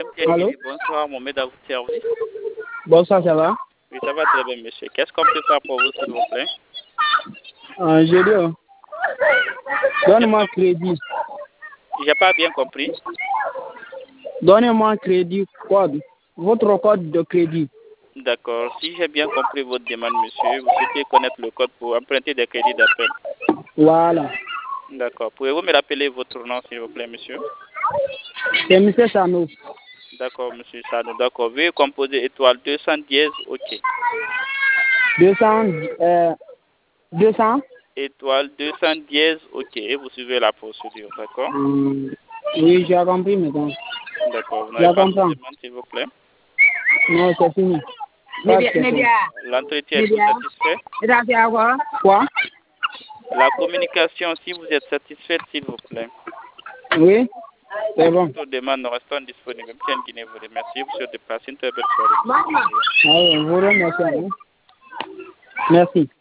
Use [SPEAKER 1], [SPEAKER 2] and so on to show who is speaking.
[SPEAKER 1] Allô?
[SPEAKER 2] Bonsoir, Mohamed à votre service.
[SPEAKER 1] Bonsoir, ça va?
[SPEAKER 2] Oui, ça va très bien, monsieur. Qu'est-ce qu'on peut faire pour vous, s'il vous plaît?
[SPEAKER 1] J'ai dit, donne-moi crédit.
[SPEAKER 2] J'ai pas bien compris.
[SPEAKER 1] Donnez-moi crédit code. Votre code de crédit.
[SPEAKER 2] D'accord. Si j'ai bien compris votre demande, monsieur, vous souhaitez connaître le code pour emprunter des crédits d'appel.
[SPEAKER 1] Voilà.
[SPEAKER 2] D'accord. Pouvez-vous me rappeler votre nom, s'il vous plaît, monsieur?
[SPEAKER 1] C'est M. Sano.
[SPEAKER 2] D'accord, monsieur Sado. D'accord. Veuillez composer étoile 200 dièse, OK.
[SPEAKER 1] 200, 200?
[SPEAKER 2] Étoile 200 dièse, OK. Et vous suivez la procédure, d'accord?
[SPEAKER 1] Oui, j'ai compris maintenant.
[SPEAKER 2] D'accord. Vous
[SPEAKER 1] Je
[SPEAKER 2] n'avez pas de
[SPEAKER 1] comprends.
[SPEAKER 2] demande, s'il vous plaît?
[SPEAKER 1] Non, c'est fini.
[SPEAKER 2] L'entretien est satisfait?
[SPEAKER 1] Quoi?
[SPEAKER 2] La communication, si vous êtes satisfaite, s'il vous plaît.
[SPEAKER 1] Oui, c'est bon.
[SPEAKER 2] Toutes demandes restant disponibles. Bien Guinée vous remercie. Vous souhaitez passer une très belle soirée.
[SPEAKER 1] Ah, oui, vous remercie. Merci.